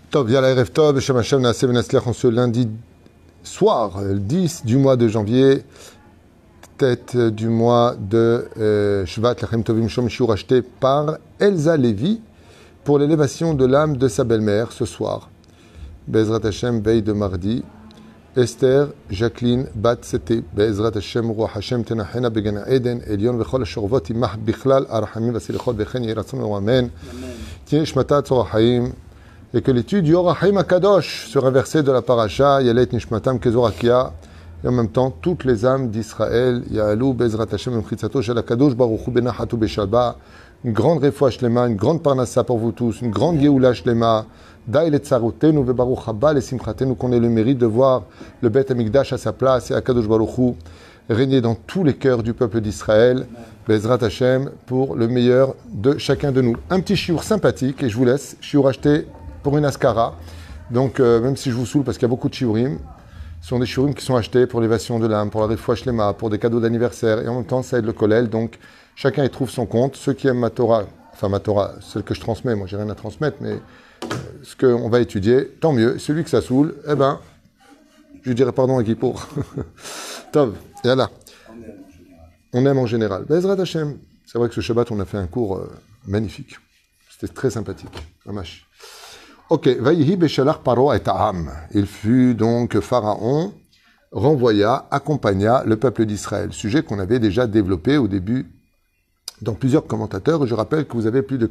Tov, Yala Erev Tov, Shem Hashem Naaseh V'Natzliach, en ce lundi soir, le 10 du mois de janvier, tête du mois de Shvat, Lachem Tovim Shom, shiur acheté par Elsa Lévy pour l'élévation de l'âme de sa belle-mère ce soir. Bezrat Hashem, veille de mardi. Esther, Jacqueline, Bat Sete, Bezrat Hashem, Ruach Hashem, Tenachena, Began Eden, Elion, Vechol Shorvot, Imach, Bichlal, Arhamim, Vasilichot, Vechen, Yeratzon, Amen. Tiens, Shmatat, Zorachaim. Et que l'étude du Orachaim Akadosh sur un verset de la paracha, Yalet Nishmatam Kezorakia, et en même temps toutes les âmes d'Israël, Ya'alou Bezrat Hashem Mchitzato Shel Akadosh Baruch Hu Benachatu Beshalba, une grande refoua shlema, une grande parnassa pour vous tous, une grande geoula shlema, Daï le tsarotenu ve Baruch Haba le simchatenu, qu'on ait le mérite de voir le Beth Amikdash à sa place et Akadosh Baruch Hu régner dans tous les cœurs du peuple d'Israël. Bezrat Hashem pour le meilleur de chacun de nous. Un petit chiour sympathique et je vous laisse, chiour acheté pour une askara. Donc, même si je vous saoule parce qu'il y a beaucoup de shiurim, ce sont des shiurim qui sont achetés pour l'évasion de l'âme, pour la refoua shlema, pour des cadeaux d'anniversaire, et en même temps, ça aide le kollel. Donc, chacun y trouve son compte. Ceux qui aiment ma Torah, celle que je transmets, moi, j'ai rien à transmettre, mais ce qu'on va étudier, tant mieux. Celui que ça saoule, eh ben, je dirais pardon à qui pour. Tov, et là. On aime en général. Bezrat Hashem. C'est vrai que ce Shabbat, on a fait un cours magnifique. C'était très sympathique. Amash. Ok, Vayihi Beshalach Paro et Ta'am. Il fut donc Pharaon, renvoya, accompagna le peuple d'Israël. Sujet qu'on avait déjà développé au début dans plusieurs commentateurs. Je rappelle que vous avez plus de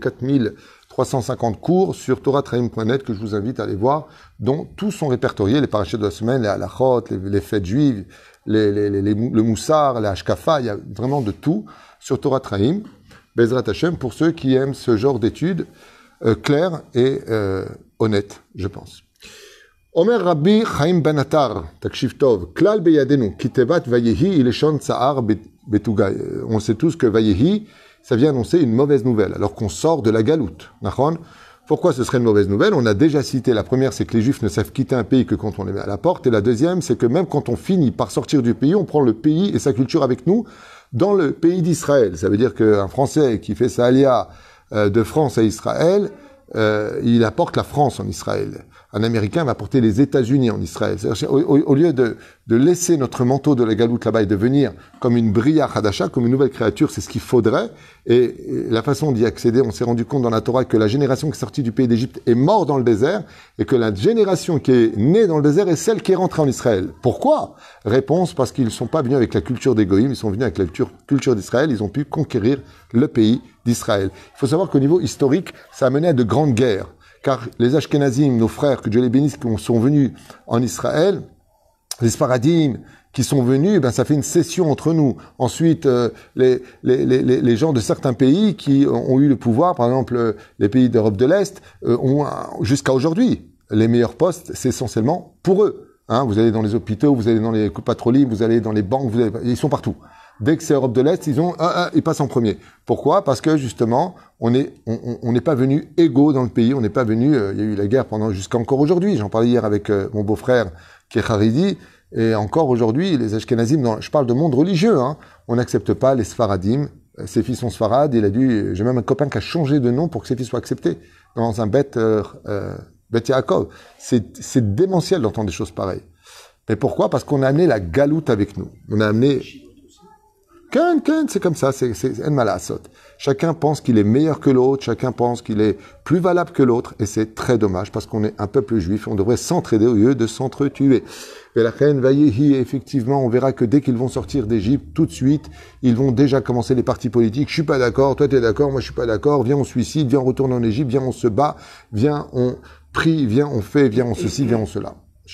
4350 cours sur toratraim.net que je vous invite à aller voir, dont tous sont répertoriés, les parachutes de la semaine, les halachot, les fêtes juives, le moussar, les hashkafa, il y a vraiment de tout sur Torah Traim. Bezrat Hashem, pour ceux qui aiment ce genre d'études claires et honnêtes, je pense. Omer Rabbi Chaim Ben Attar, Takshiv Tov, Klal Beyadenu, Kitevat Vayehi, Ileshon Tsa'ar Betuga. On sait tous que Vayehi, ça vient annoncer une mauvaise nouvelle, alors qu'on sort de la galoute. Pourquoi ce serait une mauvaise nouvelle? On a déjà cité, la première, c'est que les Juifs ne savent quitter un pays que quand on les met à la porte, et la deuxième, c'est que même quand on finit par sortir du pays, on prend le pays et sa culture avec nous dans le pays d'Israël. Ça veut dire qu'un Français qui fait sa alia de France à Israël, il apporte la France en Israël. Un Américain va porter les États-Unis en Israël. Au lieu de laisser notre manteau de la galoute là-bas et de venir comme une bria hadasha, comme une nouvelle créature, c'est ce qu'il faudrait. Et la façon d'y accéder, on s'est rendu compte dans la Torah que la génération qui est sortie du pays d'Égypte est morte dans le désert et que la génération qui est née dans le désert est celle qui est rentrée en Israël. Pourquoi? Réponse, parce qu'ils ne sont pas venus avec la culture des Goïm, ils sont venus avec la culture d'Israël, ils ont pu conquérir le pays d'Israël. Il faut savoir qu'au niveau historique, ça a mené à de grandes guerres. Car les Ashkenazim, nos frères, que Dieu les bénisse, qui sont venus en Israël, les Sfaradim, qui sont venus, ben ça fait une session entre nous. Ensuite, les gens de certains pays qui ont eu le pouvoir, par exemple les pays d'Europe de l'Est, ont jusqu'à aujourd'hui les meilleurs postes, c'est essentiellement pour eux. Vous allez dans les hôpitaux, vous allez dans les patrolines, vous allez dans les banques, ils sont partout. Dès que c'est Europe de l'Est, ils passent en premier. Pourquoi? Parce que justement, on n'est pas venu égaux dans le pays. On n'est pas venu. Il y a eu la guerre jusqu'à encore aujourd'hui. J'en parlais hier avec mon beau-frère qui est Haridi, et encore aujourd'hui, les Ashkenazim. Je parle de monde religieux. On n'accepte pas les Sfaradim. Ses fils sont Sfarad. J'ai même un copain qui a changé de nom pour que ses fils soient acceptés dans un Beth Yaakov. C'est démentiel d'entendre des choses pareilles. Mais pourquoi? Parce qu'on a amené la galoute avec nous. On a amené Ken, c'est comme ça, c'est en malasot. Chacun pense qu'il est meilleur que l'autre, chacun pense qu'il est plus valable que l'autre, et c'est très dommage, parce qu'on est un peuple juif, on devrait s'entraider au lieu de s'entretuer. Et la reine Vayehi, effectivement, on verra que dès qu'ils vont sortir d'Égypte, tout de suite, ils vont déjà commencer les partis politiques. Je suis pas d'accord, toi t'es d'accord, moi je suis pas d'accord, viens on suicide, viens on retourne en Égypte, viens on se bat, viens on prie, viens on fait, viens on ceci, viens on cela.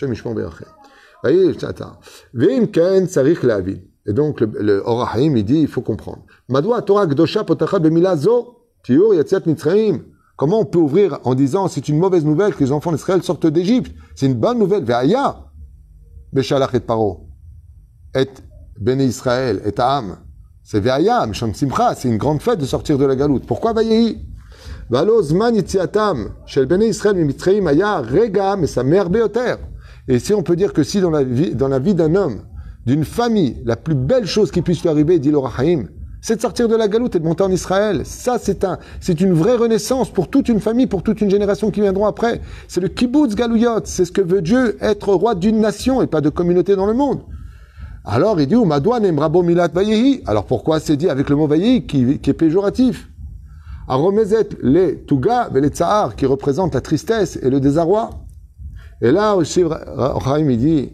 Et donc, le Orachaim, il dit, il faut comprendre. Madoua Torah Gdosha Potachat Bemila Zo, Tiur Yatziat Mitzrayim. Comment on peut ouvrir en disant, c'est une mauvaise nouvelle que les enfants d'Israël sortent d'Égypte? C'est une bonne nouvelle. Ve'aya, Beshalach et Paro. Et Bene Israël, et Ta'am. C'est Ve'aya, Misham Simcha, c'est une grande fête de sortir de la galoute. Pourquoi Vayehi? Valo Zman Yitziatam, Shel Bene Israël, Mitzrayim, Aya, Rega, mais sa mère Beoter. Et si on peut dire que si dans la vie d'un homme, d'une famille, la plus belle chose qui puisse lui arriver, dit l'Orachaim, c'est de sortir de la galoute et de monter en Israël. Ça, c'est une vraie renaissance pour toute une famille, pour toute une génération qui viendront après. C'est le kibbutz galouyot, c'est ce que veut Dieu, être roi d'une nation et pas de communauté dans le monde. Alors il dit, Umadouan emrabo milat vayehi. Alors pourquoi c'est dit avec le mot vayehi qui est péjoratif? Aromezet le tuga ve le tsahar, qui représente la tristesse et le désarroi. Et là aussi, Chaim il dit,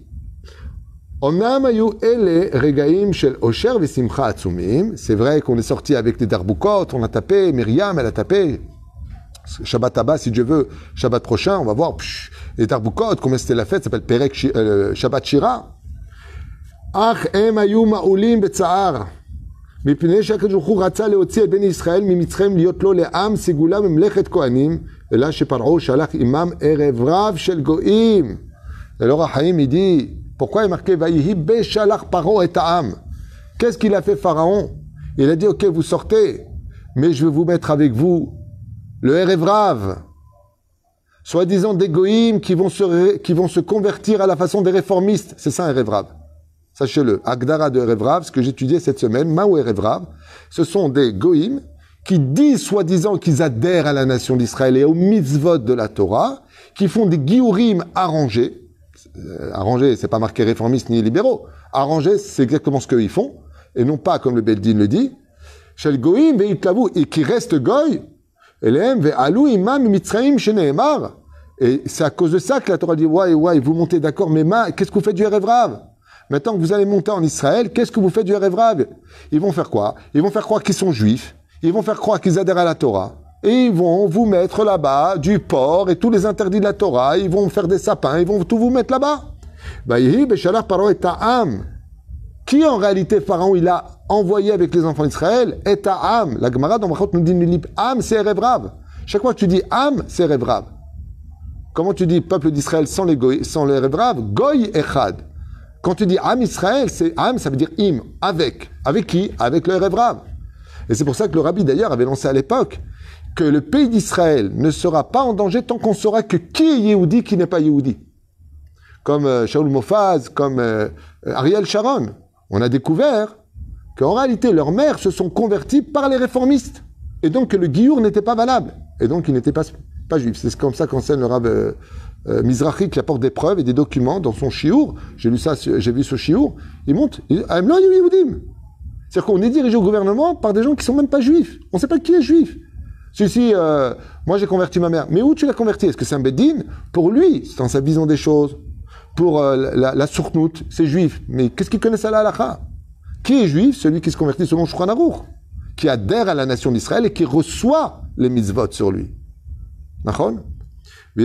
c'est vrai qu'on est sorti avec des darboukot, on a tapé, Myriam elle a tapé. Shabbat Abba, si Dieu veut, Shabbat prochain, on va voir les darboukot, combien c'était la fête, ça s'appelle Perek Shabbat Shira. Ach em ayu ma'ulim betza'ar. מפני שהקדוש ברוך הוא רצה להוציא את בני ישראל ממצרים להיות לו לעם סגולה ממלכת כהנים, אלא שפרעה שלח עמם ערב רב של גויים. Alors Chaim il dit, pourquoi il est marqué Vayihi beshalach paro et ha'am? Qu'est-ce qu'il a fait Pharaon? Il a dit, ok, vous sortez, mais je vais vous mettre avec vous le Erev Rav, soi-disant des goïms qui vont se convertir à la façon des réformistes. C'est ça un Erev Rav. Sachez-le, Agdara de Erev Rav, ce que j'étudiais cette semaine, Mao Erev Rav, ce sont des goïms qui disent soi-disant qu'ils adhèrent à la nation d'Israël et aux mitzvot de la Torah, qui font des giurim arrangés. Arrangés, c'est pas marqué réformistes ni libéraux. Arrangés, c'est exactement ce qu'ils font, et non pas comme le Beldin le dit. Shel goïm ve'itlavu, et qui restent goy, elem ve'alu imam mitzraim sheneemar. Et c'est à cause de ça que la Torah dit, ouais, vous montez d'accord, mais qu'est-ce que vous faites du Erev Rav? Maintenant que vous allez monter en Israël, qu'est-ce que vous faites du Erev Rav? Ils vont faire quoi? Ils vont faire croire qu'ils sont juifs. Ils vont faire croire qu'ils adhèrent à la Torah. Et ils vont vous mettre là-bas du porc et tous les interdits de la Torah. Ils vont faire des sapins. Ils vont tout vous mettre là-bas. Qui en réalité Pharaon il a envoyé avec les enfants d'Israël? Et Am. La Gemara dans Brachot nous dit Am c'est Erev Rav. Chaque fois que tu dis Am c'est Erev Rav. Comment tu dis peuple d'Israël sans les Erev Rav? Goy Echad. Quand tu dis Am Israël, c'est Am, ça veut dire Im, avec. Avec qui? Avec le Erev Rav. Et c'est pour ça que le rabbi d'ailleurs avait lancé à l'époque que le pays d'Israël ne sera pas en danger tant qu'on saura que qui est Yehudi, qui n'est pas Yehudi. Comme Shaul Mofaz, comme Ariel Sharon. On a découvert qu'en réalité leurs mères se sont converties par les réformistes. Et donc que le Giour n'était pas valable. Et donc il n'était pas juif. C'est comme ça qu'enseigne le rabbin Mizrahi qui apporte des preuves et des documents dans son chiour. J'ai vu ce chiour. Il monte. C'est-à-dire qu'on est dirigé au gouvernement par des gens qui sont même pas juifs. On ne sait pas qui est juif. Moi j'ai converti ma mère. Mais où tu l'as converti? Est-ce que c'est un beddin? Pour lui, c'est dans sa vision des choses. Pour la sournout, c'est juif. Mais qu'est-ce qu'il connaît à la halakha? Qui est juif? Celui qui se convertit selon Shulchan Aruch, qui adhère à la nation d'Israël et qui reçoit les mitzvot sur lui. Nachon? C'est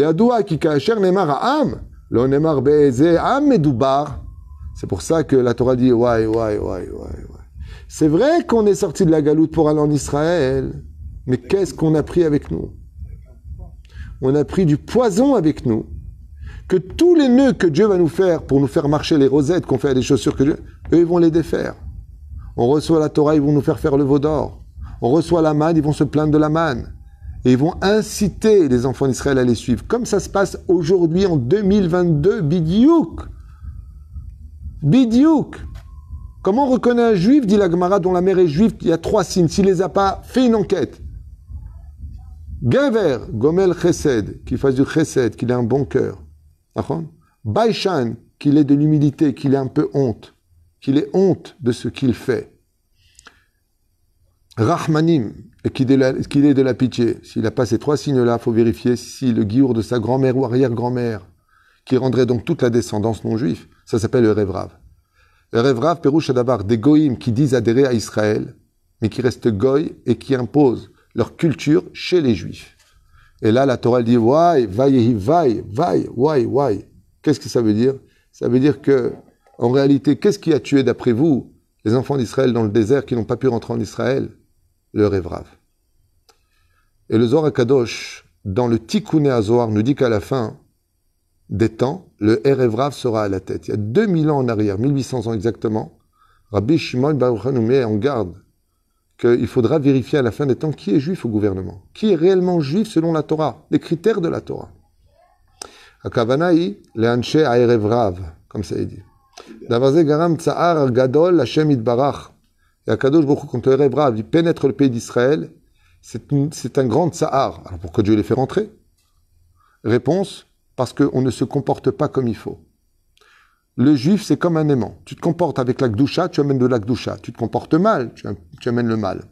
pour ça que la Torah dit c'est vrai qu'on est sorti de la galoute pour aller en Israël, mais qu'est-ce qu'on a pris avec nous? On a pris du poison avec nous, que tous les nœuds que Dieu va nous faire pour nous faire marcher, les rosettes qu'on fait à des chaussures que Dieu, eux ils vont les défaire. On reçoit la Torah, ils vont nous faire le veau d'or. On reçoit la manne, ils vont se plaindre de la manne. Et ils vont inciter les enfants d'Israël à les suivre. Comme ça se passe aujourd'hui en 2022, bidiouk. Bidiouk. Comment on reconnaît un juif, dit la Gemara, dont la mère est juive? Il y a 3 signes. S'il les a pas, fait une enquête. Gaver, Gomel Chesed, qu'il fasse du Chesed, qu'il ait un bon cœur. Baishan, qu'il ait de l'humilité, qu'il ait un peu honte. Qu'il ait honte de ce qu'il fait. Rahmanim, et qu'il ait de la pitié. S'il n'a pas ces 3 signes-là, il faut vérifier si le giour de sa grand-mère ou arrière-grand-mère, qui rendrait donc toute la descendance non-juive, ça s'appelle le Erev Rav. Le Erev Rav, Pérouche d'abord des goïms qui disent adhérer à Israël, mais qui restent goy et qui imposent leur culture chez les juifs. Et là, la Torah dit, Qu'est-ce que ça veut dire? Ça veut dire que, en réalité, qu'est-ce qui a tué, d'après vous, les enfants d'Israël dans le désert qui n'ont pas pu rentrer en Israël? Le Erev Rav. Et le Zohar HaKadosh, dans le Tikkuné HaZohar, nous dit qu'à la fin des temps, le Erev Rav sera à la tête. Il y a 2000 ans en arrière, 1800 ans exactement, Rabbi Shimon Bar Yochai nous met en garde qu'il faudra vérifier à la fin des temps qui est juif au gouvernement, qui est réellement juif selon la Torah, les critères de la Torah. Akavanaï, le Anshe Erev Rav, comme ça est dit. Davaze garam tsa'ar gadol Hashem itbarach. Et Akadosh Baruch Hu, quand le Erev Rav, il pénètre le pays d'Israël, c'est un grand tsahar. Alors pourquoi Dieu les fait rentrer? Réponse, parce qu'on ne se comporte pas comme il faut. Le juif, c'est comme un aimant. Tu te comportes avec la Gdusha, tu amènes de la Gdusha. Tu te comportes mal, tu amènes le mal.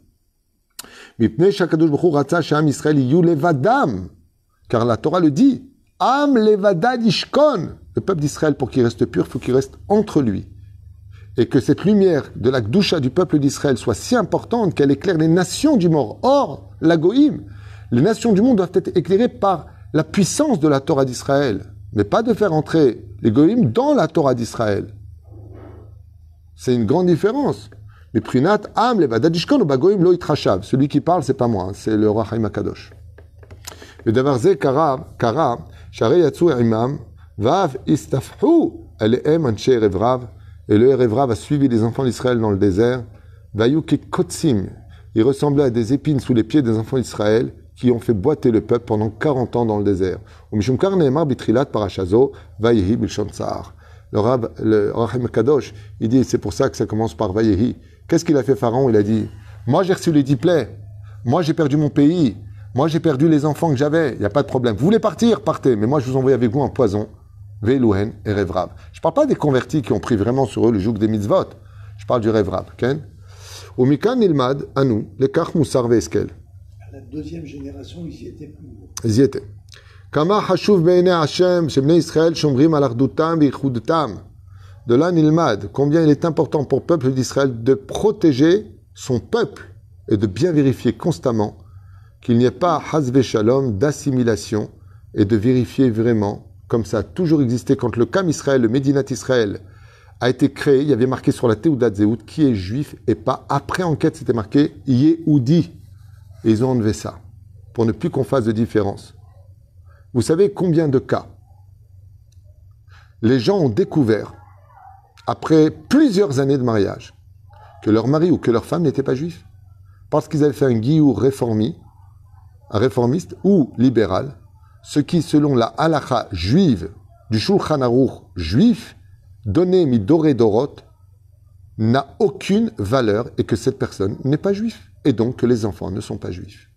Car la Torah le dit. Am levadad ishkon. Le peuple d'Israël, pour qu'il reste pur, il faut qu'il reste entre lui. Et que cette lumière de la Gdusha du peuple d'Israël soit si importante qu'elle éclaire les nations du monde. Or, la Goïm, les nations du monde doivent être éclairées par la puissance de la Torah d'Israël. Mais pas de faire entrer les Goïm dans la Torah d'Israël. C'est une grande différence. Mais Prinat, Am, levadad ishkon, ou bagoïm lo itrashav. Celui qui parle, c'est pas moi, c'est le Rach Haïm Akadosh. Le davarze kara, Sharei Yatsu Imam, Vav Istafhu, Alehem Anche Erev Rav, et le Erev Rav a suivi les enfants d'Israël dans le désert. Vayuke Kotsim, il ressemblait à des épines sous les pieds des enfants d'Israël qui ont fait boiter le peuple pendant 40 ans dans le désert. Ou Mishum Kar Nehemar Bitrilat Parashazo, Vayehi Bilshon Tsar. Le Rachim Kadosh, il dit, c'est pour ça que ça commence par Vayehi. Qu'est-ce qu'il a fait Pharaon? Il a dit, moi j'ai reçu les 10 plaies, moi j'ai perdu mon pays, moi j'ai perdu les enfants que j'avais, il n'y a pas de problème. Vous voulez partir? Partez, mais moi je vous envoie avec vous un poison. Ve'eluhen et Revrav. Je ne parle pas des convertis qui ont pris vraiment sur eux le joug des mitzvot. Je parle du Revrav. Au Mikan Ilmad, à nous, les Kach Moussar Ve'eskel. La deuxième génération, ils y étaient plus. Ils y étaient. Kama Hashuv Be'ene Hashem, Shemne Israël, Shomrim Alardutam, Bichudtam. De là, Nilmad, combien il est important pour le peuple d'Israël de protéger son peuple et de bien vérifier constamment qu'il n'y ait pas Hazve Shalom d'assimilation et de vérifier vraiment, comme ça a toujours existé quand le Kam Israël, le Médinat Israël, a été créé, il y avait marqué sur la Théoudat Zéhout qui est juif et pas. Après enquête, c'était marqué Yehoudi. Et ils ont enlevé ça pour ne plus qu'on fasse de différence. Vous savez combien de cas les gens ont découvert, après plusieurs années de mariage, que leur mari ou que leur femme n'était pas juif, parce qu'ils avaient fait un guiour réformiste ou libéral, ce qui, selon la halakha juive du Shulchan Aruch juif, donné midoré dorot, n'a aucune valeur et que cette personne n'est pas juif, et donc que les enfants ne sont pas juifs.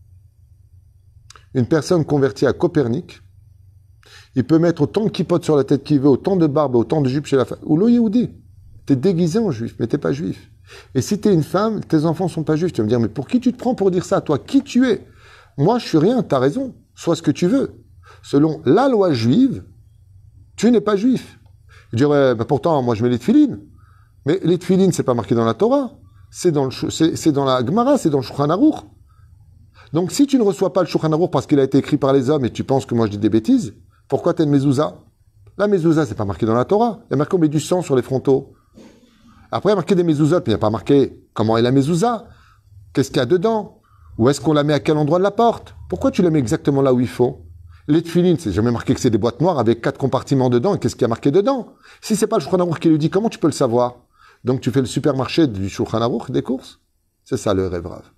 Une personne convertie à Copernic, il peut mettre autant de kippotes sur la tête qu'il veut, autant de barbe, autant de jupes chez la femme. Ou lo Yehudi. T'es déguisé en juif, mais t'es pas juif. Et si t'es une femme, tes enfants sont pas juifs. Tu vas me dire, mais pour qui tu te prends pour dire ça, toi? Qui tu es? Moi, je suis rien, t'as raison. Sois ce que tu veux. Selon la loi juive, tu n'es pas juif. Je dirais, bah pourtant, moi, je mets les tefilines. Mais les tefilines, c'est pas marqué dans la Torah. C'est dans la Gemara, c'est dans le Shulchan Aruch. Donc, si tu ne reçois pas le Shulchan Aruch parce qu'il a été écrit par les hommes et tu penses que moi, je dis des bêtises, pourquoi t'as une mezouza? La mezouza, c'est pas marqué dans la Torah. Il y a marqué, on met du sang sur les frontaux. Après, il y a marqué des mezouzotes, mais il n'y a pas marqué comment est la mezouza. Qu'est-ce qu'il y a dedans? Où est-ce qu'on la met à quel endroit de la porte? Pourquoi tu la mets exactement là où il faut? Les tefilines, c'est jamais marqué que c'est des boîtes noires avec 4 compartiments dedans. Et qu'est-ce qu'il y a marqué dedans? Si c'est pas le Shulchan Aruch qui le dit, comment tu peux le savoir? Donc tu fais le supermarché du Shulchan Aruch des courses? C'est ça le Erev Rav.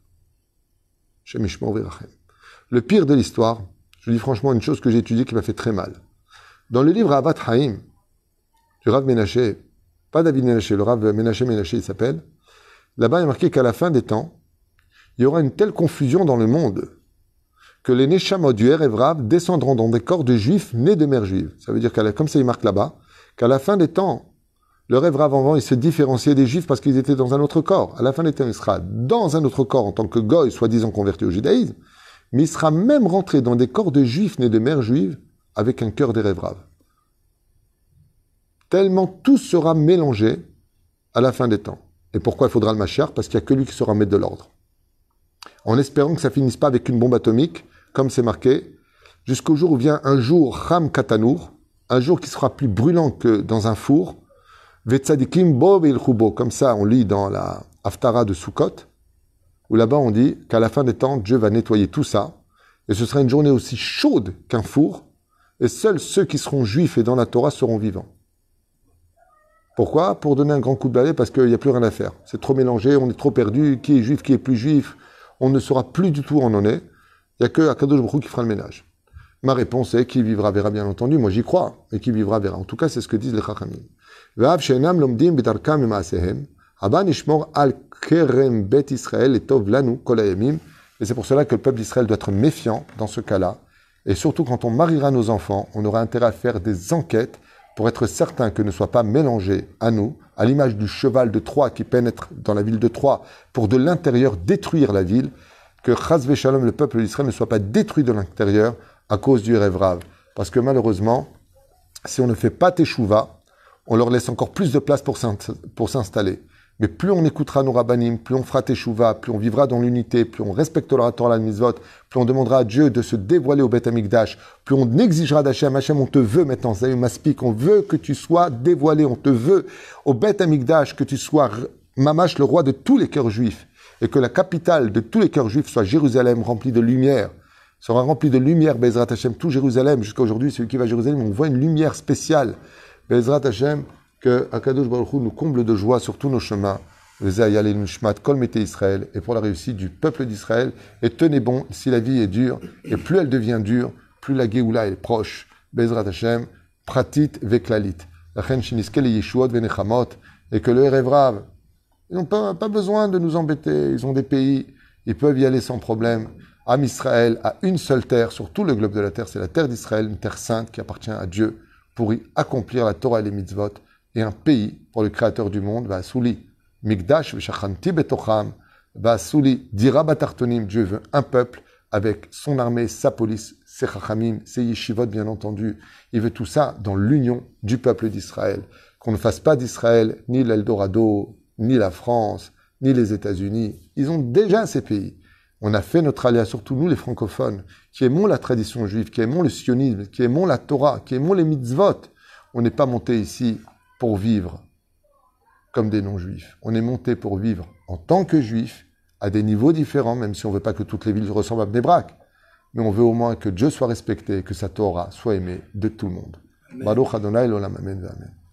Le pire de l'histoire, je dis franchement une chose que j'ai étudiée qui m'a fait très mal. Dans le livre Avat Haïm, du Rav Menaché, pas David Menaché, le Rav Menaché il s'appelle, là-bas il y a marqué qu'à la fin des temps, il y aura une telle confusion dans le monde que les Neshamot du Erev Rav descendront dans des corps de juifs nés de mère juive. Ça veut dire comme ça il marque là-bas, qu'à la fin des temps, le Erev Rav avant, il se différenciait des juifs parce qu'ils étaient dans un autre corps. À la fin des temps, il sera dans un autre corps en tant que goy, soi-disant converti au judaïsme, mais il sera même rentré dans des corps de juifs nés de mère juive avec un cœur d'Erev Rav. Tellement tout sera mélangé à la fin des temps. Et pourquoi il faudra le Mashiach? Parce qu'il n'y a que lui qui saura mettre de l'ordre. En espérant que ça finisse pas avec une bombe atomique, comme c'est marqué, jusqu'au jour où vient un jour Cham Katanour, un jour qui sera plus brûlant que dans un four, Vetzadikim bo veilchubo, comme ça on lit dans la Haftara de Sukkot, où là-bas on dit qu'à la fin des temps, Dieu va nettoyer tout ça, et ce sera une journée aussi chaude qu'un four, et seuls ceux qui seront juifs et dans la Torah seront vivants. Pourquoi? Pour donner un grand coup de balai, parce qu'il n'y a plus rien à faire. C'est trop mélangé, on est trop perdu, qui est juif, qui est plus juif, on ne saura plus du tout où on en est. Il n'y a que Akadosh Baruch Hu qui fera le ménage. Ma réponse est qui vivra verra, bien entendu. Moi j'y crois, et qui vivra verra. En tout cas, c'est ce que disent les Chachamim. Ve'av she'enam lomdim b'darkam u'ma'asehem, haba nishmor al Kerem Bet Israël et Tov Lanu Kol Hayamim. Et c'est pour cela que le peuple d'Israël doit être méfiant dans ce cas-là. Et surtout, quand on mariera nos enfants, on aura intérêt à faire des enquêtes pour être certain que ne soient pas mélangés à nous, à l'image du cheval de Troie qui pénètre dans la ville de Troie pour de l'intérieur détruire la ville, que Chas Veshalom, le peuple d'Israël, ne soit pas détruit de l'intérieur à cause du rêve rave. Parce que malheureusement, si on ne fait pas Teshuvah, on leur laisse encore plus de place pour s'installer. Mais plus on écoutera nos rabbanim, plus on fera Teshuvah, plus on vivra dans l'unité, plus on respectera la Torah, la mitzvot, plus on demandera à Dieu de se dévoiler au Beth Amikdash, plus on exigera d'Hachem, Hachem, on te veut maintenant, Zayou Maspik, on veut que tu sois dévoilé, on te veut au Beth Amikdash, que tu sois Mamash, le roi de tous les cœurs juifs, et que la capitale de tous les cœurs juifs soit Jérusalem, remplie de lumière, sera remplie de lumière, Bezrat Hachem, tout Jérusalem, jusqu'à aujourd'hui, celui qui va à Jérusalem, on voit une lumière spéciale, Bezrat Hachem, que Akadosh Baruch Hu nous comble de joie sur tous nos chemins. Israël, et pour la réussite du peuple d'Israël. Et tenez bon, si la vie est dure, et plus elle devient dure, plus la Géoula est proche. Bezrat Hashem, pratit veklalit. Lachen shiniske le yeshuot venechamot, et que le Revrav, ils n'ont pas besoin de nous embêter, ils ont des pays, ils peuvent y aller sans problème. Am Israël a une seule terre sur tout le globe de la terre, c'est la terre d'Israël, une terre sainte qui appartient à Dieu, pour y accomplir la Torah et les mitzvot. Et un pays, pour le Créateur du monde, va souli. Mikdash v'shachanti betocham, va souli. Dira batartonim, Dieu veut un peuple avec son armée, sa police, ses chachamim, ses yeshivot, bien entendu. Il veut tout ça dans l'union du peuple d'Israël. Qu'on ne fasse pas d'Israël ni l'Eldorado, ni la France, ni les États-Unis. Ils ont déjà ces pays. On a fait notre alliance, surtout nous les francophones, qui aimons la tradition juive, qui aimons le sionisme, qui aimons la Torah, qui aimons les mitzvot. On n'est pas monté ici pour vivre comme des non-juifs. On est monté pour vivre en tant que juifs, à des niveaux différents, même si on ne veut pas que toutes les villes ressemblent à Bnei Brak. Mais on veut au moins que Dieu soit respecté, que sa Torah soit aimée de tout le monde. Baruch Adonai l'olam, amen, amen.